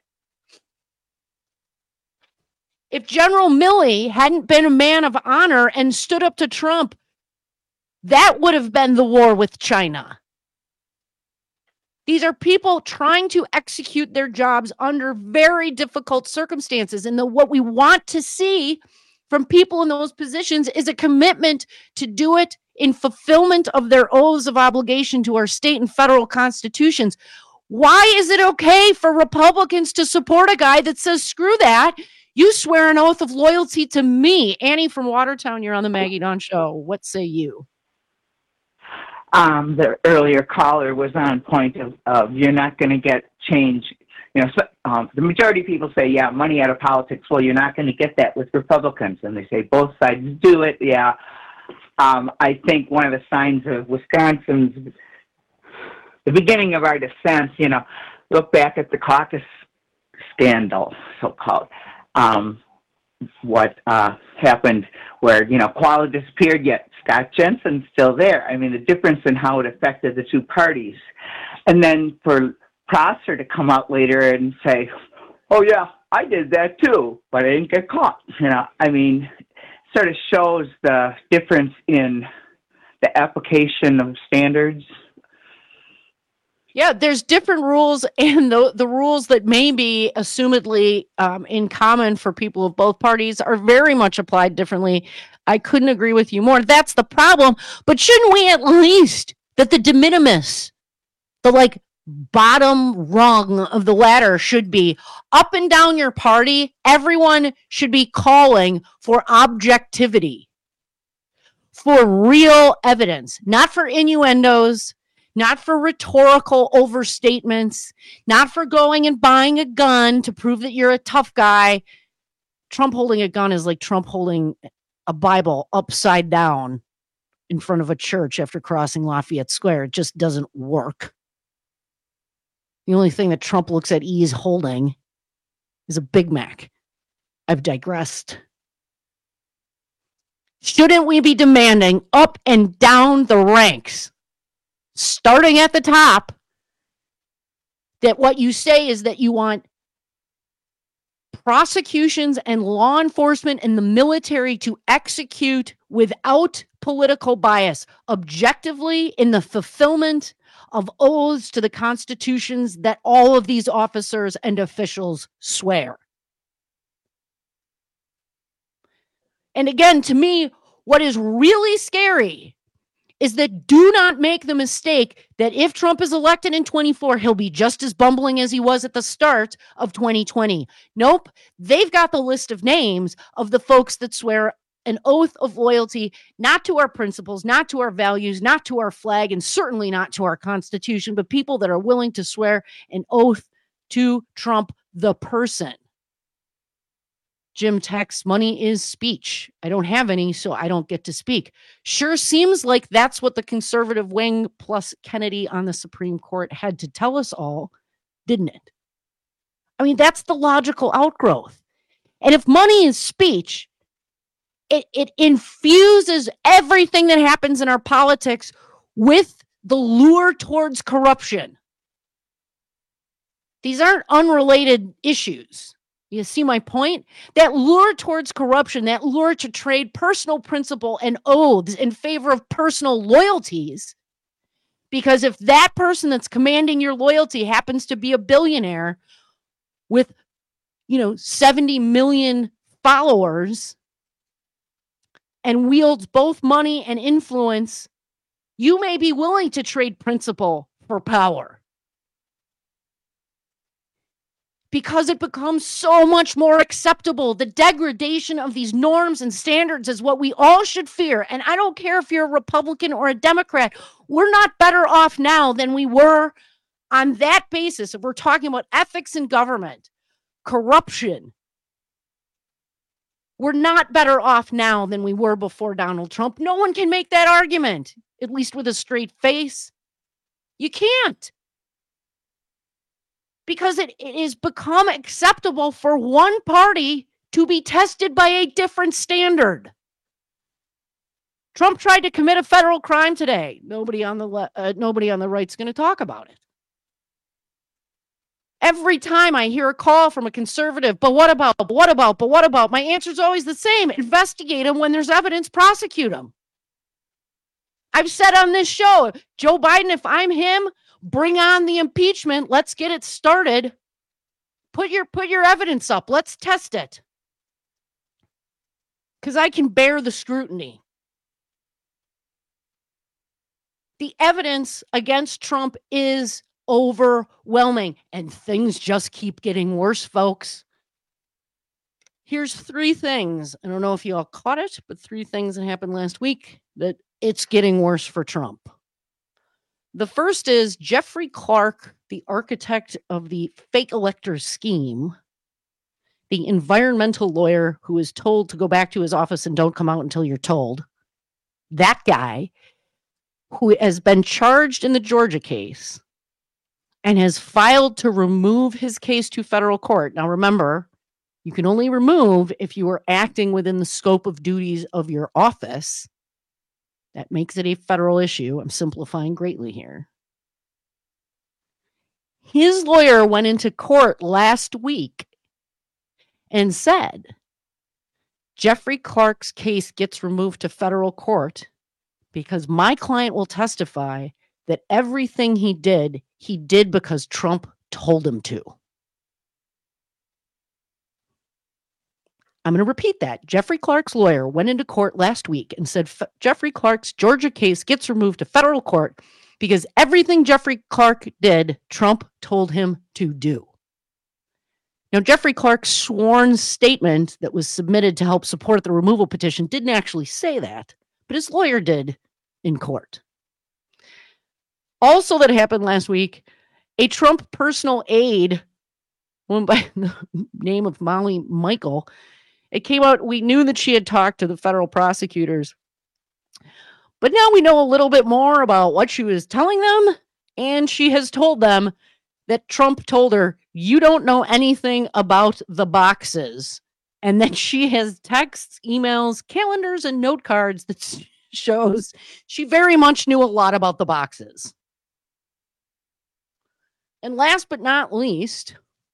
If General Milley hadn't been a man of honor and stood up to Trump, that would have been the war with China. These are people trying to execute their jobs under very difficult circumstances. And the, what we want to see from people in those positions is a commitment to do it in fulfillment of their oaths of obligation to our state and federal constitutions. Why is it okay for Republicans to support a guy that says, screw that? You swear an oath of loyalty to me. Annie from Watertown, you're on the Maggie Dawn Show. What say you? Um, the earlier caller was on point of, of you're not going to get change. You know, so, um, the majority of people say, yeah, money out of politics. Well, you're not going to get that with Republicans. And they say both sides do it. Yeah. Um, I think one of the signs of Wisconsin's, the beginning of our descent, you know, look back at the caucus scandal, so-called. Um, what uh, happened where, you know, Quala disappeared, yet Scott Jensen's still there. I mean, the difference in how it affected the two parties. And then for Prosser to come out later and say, oh, yeah, I did that too, but I didn't get caught. You know, I mean, sort of shows the difference in the application of standards. Yeah, there's different rules, and the, the rules that may be assumedly um, in common for people of both parties are very much applied differently. I couldn't agree with you more. That's the problem. But shouldn't we at least, that the de minimis, the like bottom rung of the ladder should be up and down your party, everyone should be calling for objectivity, for real evidence, not for innuendos, not for rhetorical overstatements, not for going and buying a gun to prove that you're a tough guy. Trump holding a gun is like Trump holding a Bible upside down in front of a church after crossing Lafayette Square. It just doesn't work. The only thing that Trump looks at ease holding is a Big Mac. I've digressed. Shouldn't we be demanding up and down the ranks, starting at the top, that what you say is that you want prosecutions and law enforcement and the military to execute without political bias, objectively in the fulfillment of oaths to the constitutions that all of these officers and officials swear? And again, to me, what is really scary is that do not make the mistake that if Trump is elected in twenty-four, he'll be just as bumbling as he was at the start of twenty twenty. Nope. They've got the list of names of the folks that swear an oath of loyalty, not to our principles, not to our values, not to our flag, and certainly not to our Constitution, but people that are willing to swear an oath to Trump, the person. Jim texts, money is speech. I don't have any, so I don't get to speak. Sure seems like that's what the conservative wing plus Kennedy on the Supreme Court had to tell us all, didn't it? I mean, that's the logical outgrowth. And if money is speech, it, it infuses everything that happens in our politics with the lure towards corruption. These aren't unrelated issues. You see my point? That lure towards corruption, that lure to trade personal principle and oaths in favor of personal loyalties. Because if that person that's commanding your loyalty happens to be a billionaire with, you know, seventy million followers and wields both money and influence, you may be willing to trade principle for power. Because it becomes so much more acceptable. The degradation of these norms and standards is what we all should fear. And I don't care if you're a Republican or a Democrat. We're not better off now than we were on that basis. If we're talking about ethics in government, corruption, we're not better off now than we were before Donald Trump. No one can make that argument, at least with a straight face. You can't. Because it, it has become acceptable for one party to be tested by a different standard. Trump tried to commit a federal crime today. Nobody on the le- uh, nobody on the right's going to talk about it. Every time I hear a call from a conservative, but what about, but what about, but what about? My answer is always the same. Investigate them when there's evidence, prosecute them. I've said on this show, Joe Biden, if I'm him, bring on the impeachment. Let's get it started. Put your put your evidence up. Let's test it. Because I can bear the scrutiny. The evidence against Trump is overwhelming, and things just keep getting worse, folks. Here's three things. I don't know if you all caught it, but three things that happened last week that it's getting worse for Trump. The first is Jeffrey Clark, the architect of the fake electors scheme, the environmental lawyer who is told to go back to his office and don't come out until you're told. That guy who has been charged in the Georgia case and has filed to remove his case to federal court. Now, remember, you can only remove if you are acting within the scope of duties of your office. That makes it a federal issue. I'm simplifying greatly here. His lawyer went into court last week and said, Jeffrey Clark's case gets removed to federal court because my client will testify that everything he did, he did because Trump told him to. I'm going to repeat that. Jeffrey Clark's lawyer went into court last week and said F- Jeffrey Clark's Georgia case gets removed to federal court because everything Jeffrey Clark did, Trump told him to do. Now, Jeffrey Clark's sworn statement that was submitted to help support the removal petition didn't actually say that, but his lawyer did in court. Also that happened last week, a Trump personal aide, one by the name of Molly Michael, it came out, we knew that she had talked to the federal prosecutors, but now we know a little bit more about what she was telling them, and she has told them that Trump told her, you don't know anything about the boxes, and that she has texts, emails, calendars, and note cards that shows she very much knew a lot about the boxes. And last but not least,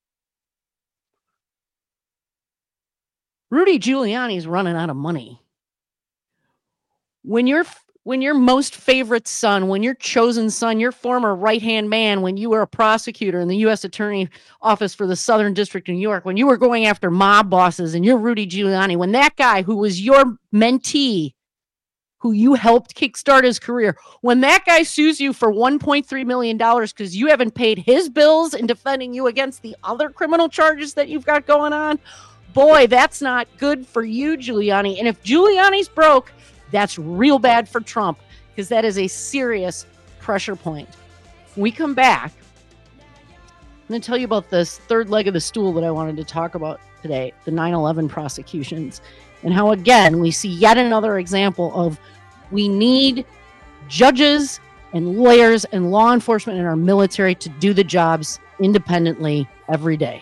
Rudy Giuliani's running out of money. When your when your most favorite son, when your chosen son, your former right-hand man, when you were a prosecutor in the U S Attorney Office for the Southern District of New York, when you were going after mob bosses and you're Rudy Giuliani, when that guy who was your mentee, who you helped kickstart his career, when that guy sues you for one point three million dollars because you haven't paid his bills in defending you against the other criminal charges that you've got going on, boy, that's not good for you, Giuliani. And if Giuliani's broke, that's real bad for Trump because that is a serious pressure point. When we come back, I'm going to tell you about this third leg of the stool that I wanted to talk about today, the nine eleven prosecutions, and how, again, we see yet another example of we need judges and lawyers and law enforcement in our military to do the jobs independently every day.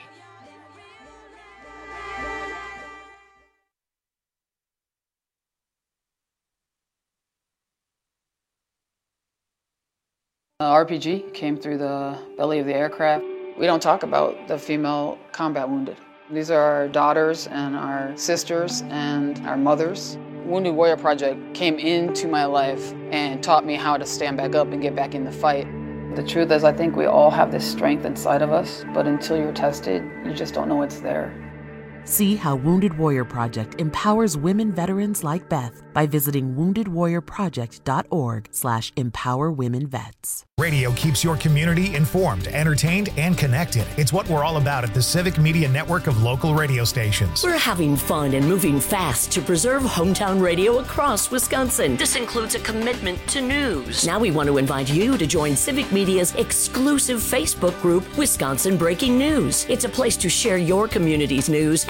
Uh, R P G came through the belly of the aircraft. We don't talk about the female combat wounded. These are our daughters and our sisters and our mothers. Wounded Warrior Project came into my life and taught me how to stand back up and get back in the fight. The truth is, I think we all have this strength inside of us, but until you're tested, you just don't know it's there. See how Wounded Warrior Project empowers women veterans like Beth by visiting wounded warrior project dot org slash empower women vets. Radio keeps your community informed, entertained, and connected. It's what we're all about at the Civic Media Network of local radio stations. We're having fun and moving fast to preserve hometown radio across Wisconsin. This includes a commitment to news. Now we want to invite you to join Civic Media's exclusive Facebook group, Wisconsin Breaking News. It's a place to share your community's news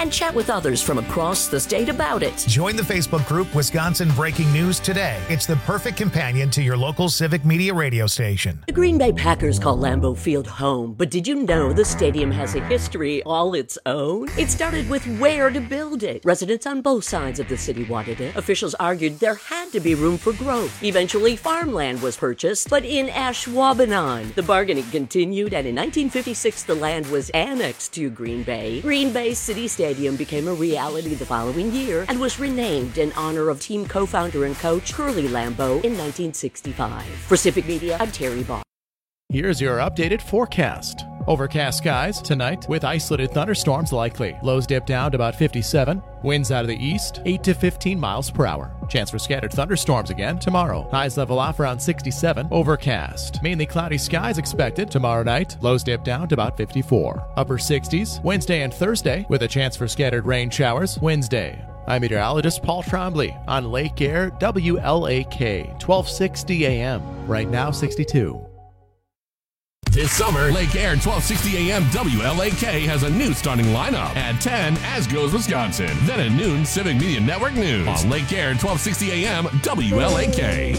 and chat with others from across the state about it. Join the Facebook group Wisconsin Breaking News Today. It's the perfect companion to your local civic media radio station. The Green Bay Packers call Lambeau Field home, but did you know the stadium has a history all its own? It started with where to build it. Residents on both sides of the city wanted it. Officials argued there had to be room for growth. Eventually, farmland was purchased, but in Ashwaubenon, the bargaining continued, and in nineteen fifty-six, the land was annexed to Green Bay. Green Bay City Stadium became a reality the following year and was renamed in honor of team co-founder and coach Curly Lambeau in nineteen sixty-five. For Civic Media, I'm Terry Ball. Here's your updated forecast. Overcast skies tonight with isolated thunderstorms likely. Lows dip down to about fifty-seven. Winds out of the east, eight to fifteen miles per hour. Chance for scattered thunderstorms again tomorrow. Highs level off around sixty-seven. Overcast. Mainly cloudy skies expected tomorrow night. Lows dip down to about fifty-four. Upper sixties Wednesday and Thursday with a chance for scattered rain showers Wednesday. I'm meteorologist Paul Trombley on Lake Air W L A K, twelve sixty A M. Right now sixty-two. This summer, Lake Air twelve sixty A M W L A K has a new starting lineup. At ten, As Goes Wisconsin. Then at noon, Civic Media Network News. On Lake Air twelve sixty A M W L A K.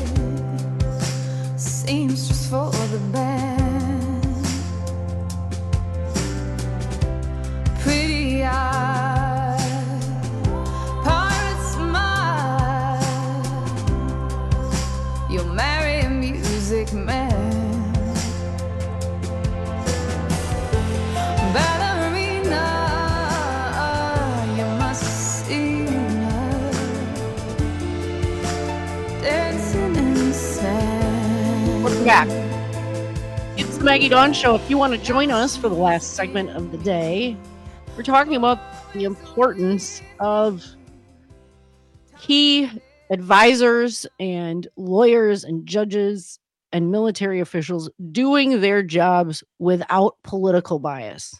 Seems just for the best. Pretty eyes, pirate smile. You'll marry a music man. Back. It's the Maggie Dawn Show. If you want to join us for the last segment of the day, we're talking about the importance of key advisors and lawyers and judges and military officials doing their jobs without political bias.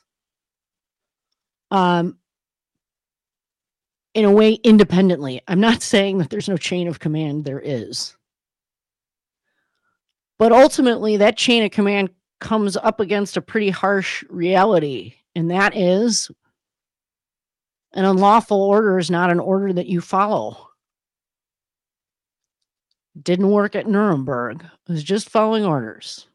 Um, in a way, independently. I'm not saying that there's no chain of command. There is. But ultimately, that chain of command comes up against a pretty harsh reality, and that is an unlawful order is not an order that you follow. Didn't work at Nuremberg. It was just following orders.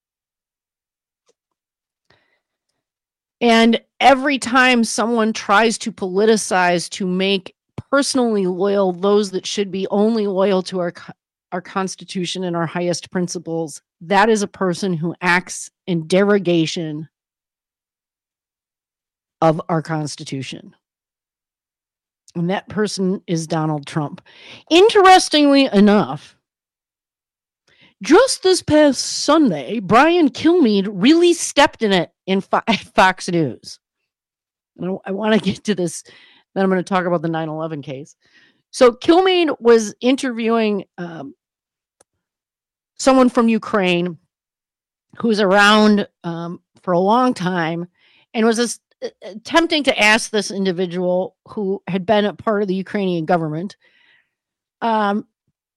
And every time someone tries to politicize to make personally loyal those that should be only loyal to our our Constitution and our highest principles, that is a person who acts in derogation of our Constitution. And that person is Donald Trump. Interestingly enough, just this past Sunday, Brian Kilmeade really stepped in it in Fo- Fox News. And I, I want to get to this, then I'm going to talk about the nine eleven case. So Kilmeade was interviewing um, someone from Ukraine who was around um, for a long time and was this, uh, attempting to ask this individual who had been a part of the Ukrainian government um,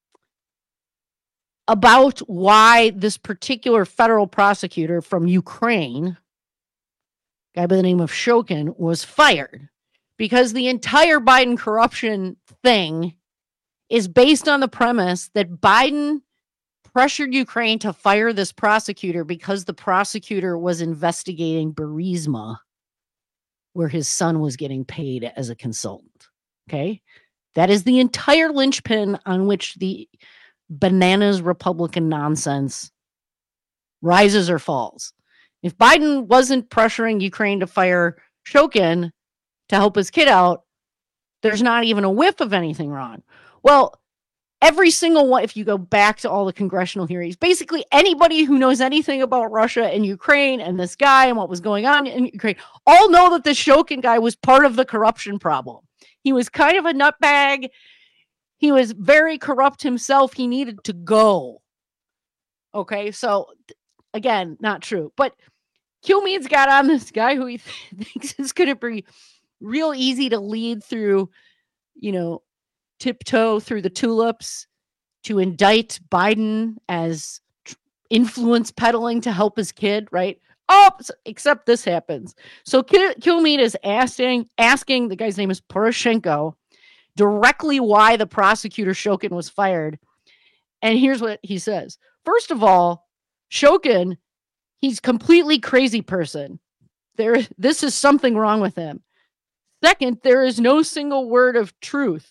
about why this particular federal prosecutor from Ukraine, a guy by the name of Shokin, was fired. Because the entire Biden corruption thing is based on the premise that Biden pressured Ukraine to fire this prosecutor because the prosecutor was investigating Burisma, where his son was getting paid as a consultant. Okay? That is the entire linchpin on which the bananas Republican nonsense rises or falls. If Biden wasn't pressuring Ukraine to fire Shokin to help his kid out, there's not even a whiff of anything wrong. Well, every single one, if you go back to all the congressional hearings, basically anybody who knows anything about Russia and Ukraine and this guy and what was going on in Ukraine, all know that this Shokin guy was part of the corruption problem. He was kind of a nutbag. He was very corrupt himself. He needed to go. Okay, so again, not true. But Kilmeade's got on this guy who he th- thinks is going to be real easy to lead through, you know, tiptoe through the tulips to indict Biden as influence peddling to help his kid, right? Oh, except this happens. So Kilmeade is asking, asking, the guy's name is Poroshenko, directly why the prosecutor Shokin was fired. And here's what he says. First of all, Shokin, he's completely crazy person. There, this is something wrong with him. Second, there is no single word of truth.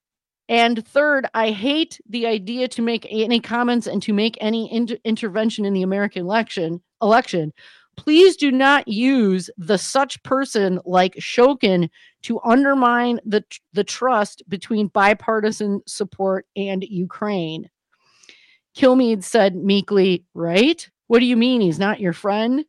And third, I hate the idea to make any comments and to make any inter- intervention in the American election. Election. Please do not use the such person like Shokin to undermine the, the trust between bipartisan support and Ukraine. Kilmeade said meekly, right? What do you mean he's not your friend?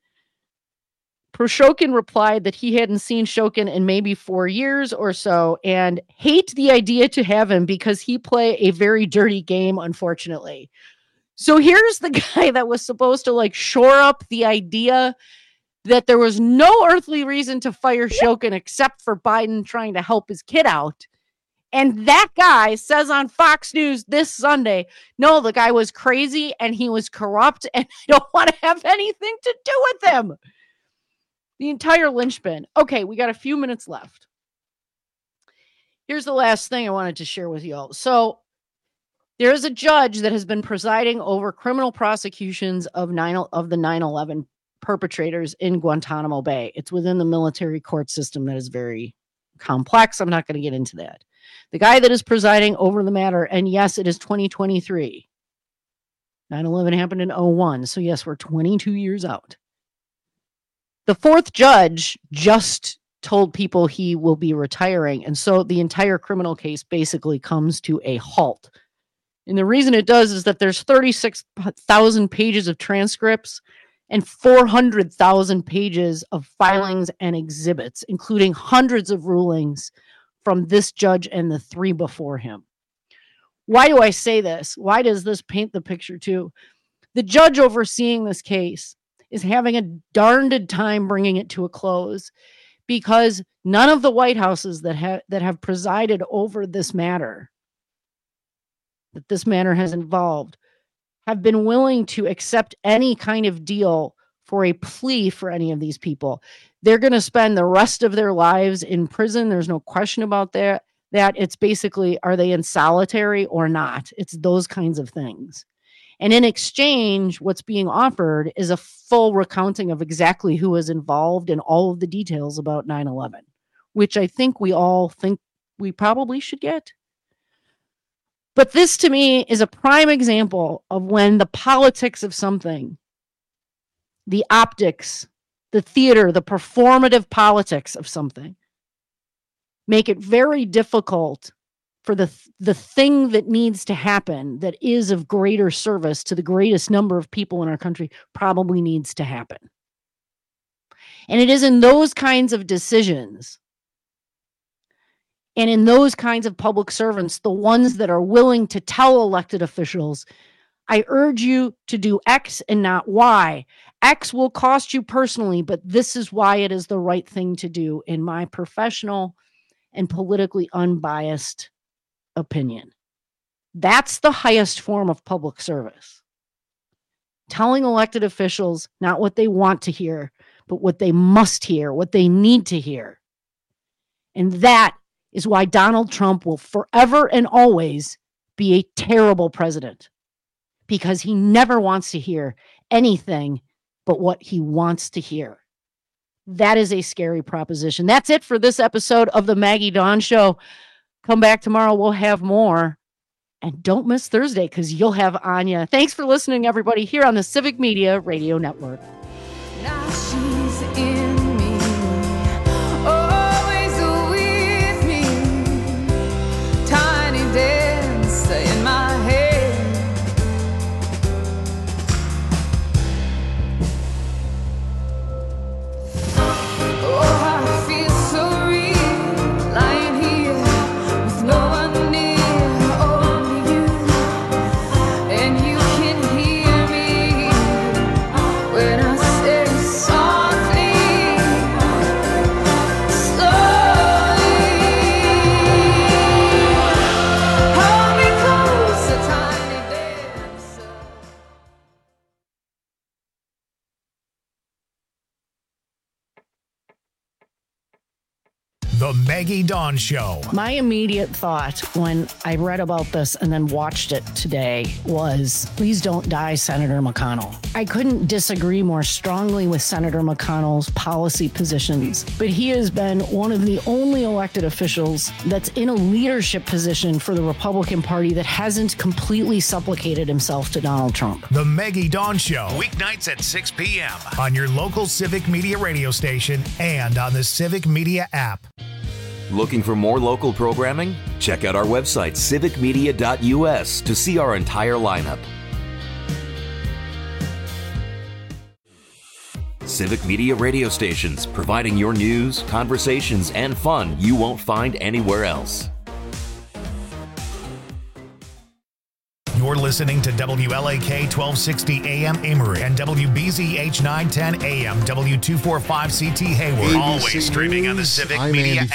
Poroshenko replied that he hadn't seen Shokin in maybe four years or so and hate the idea to have him because he play a very dirty game, unfortunately. So here's the guy that was supposed to like shore up the idea that there was no earthly reason to fire Shokin except for Biden trying to help his kid out. And that guy says on Fox News this Sunday, no, the guy was crazy and he was corrupt and I don't want to have anything to do with him. The entire linchpin. Okay, we got a few minutes left. Here's the last thing I wanted to share with you all. So there is a judge that has been presiding over criminal prosecutions of nine of the nine eleven perpetrators in Guantanamo Bay. It's within the military court system that is very complex. I'm not going to get into that. The guy that is presiding over the matter, and yes, it is twenty twenty-three. nine eleven happened in oh one, so yes, we're twenty-two years out. The fourth judge just told people he will be retiring, and so the entire criminal case basically comes to a halt. And the reason it does is that there's thirty-six thousand pages of transcripts and four hundred thousand pages of filings and exhibits, including hundreds of rulings from this judge and the three before him. Why do I say this? Why does this paint the picture too? The judge overseeing this case is having a darned time bringing it to a close because none of the White Houses that have that have presided over this matter, that this matter has involved, have been willing to accept any kind of deal for a plea for any of these people. They're going to spend the rest of their lives in prison. There's no question about that. That it's basically, are they in solitary or not? It's those kinds of things. And in exchange, what's being offered is a full recounting of exactly who was involved and all of the details about nine eleven, which I think we all think we probably should get. But this to me is a prime example of when the politics of something, the optics, the theater, the performative politics of something, make it very difficult for the the thing that needs to happen that is of greater service to the greatest number of people in our country probably needs to happen. And it is in those kinds of decisions and in those kinds of public servants, the ones that are willing to tell elected officials, I urge you to do X and not Y. X will cost you personally, but this is why it is the right thing to do in my professional and politically unbiased opinion. That's the highest form of public service. Telling elected officials not what they want to hear, but what they must hear, what they need to hear. And that is why Donald Trump will forever and always be a terrible president, because he never wants to hear anything but what he wants to hear. That is a scary proposition. That's it for this episode of the Maggie Dawn Show. Come back tomorrow. We'll have more. And don't miss Thursday because you'll have Anya. Thanks for listening, everybody, here on the Civic Media Radio Network. Now she's in me, always with me, tiny dancer in my head. Oh, I feel so real, lying here with no one near, only you, and you can hear me when I The Maggie Dawn Show. My immediate thought when I read about this and then watched it today was, please don't die, Senator McConnell. I couldn't disagree more strongly with Senator McConnell's policy positions, but he has been one of the only elected officials that's in a leadership position for the Republican Party that hasn't completely supplicated himself to Donald Trump. The Maggie Dawn Show, weeknights at six p.m. on your local Civic Media radio station and on the Civic Media app. Looking for more local programming? Check out our website, civic media dot u s, to see our entire lineup. Civic Media radio stations, providing your news, conversations, and fun you won't find anywhere else. You're listening to W L A K twelve sixty A M Amory and W B Z H nine ten A M W two forty-five C T Hayward. A B C Always streaming on the Civic I'm Media Andy app.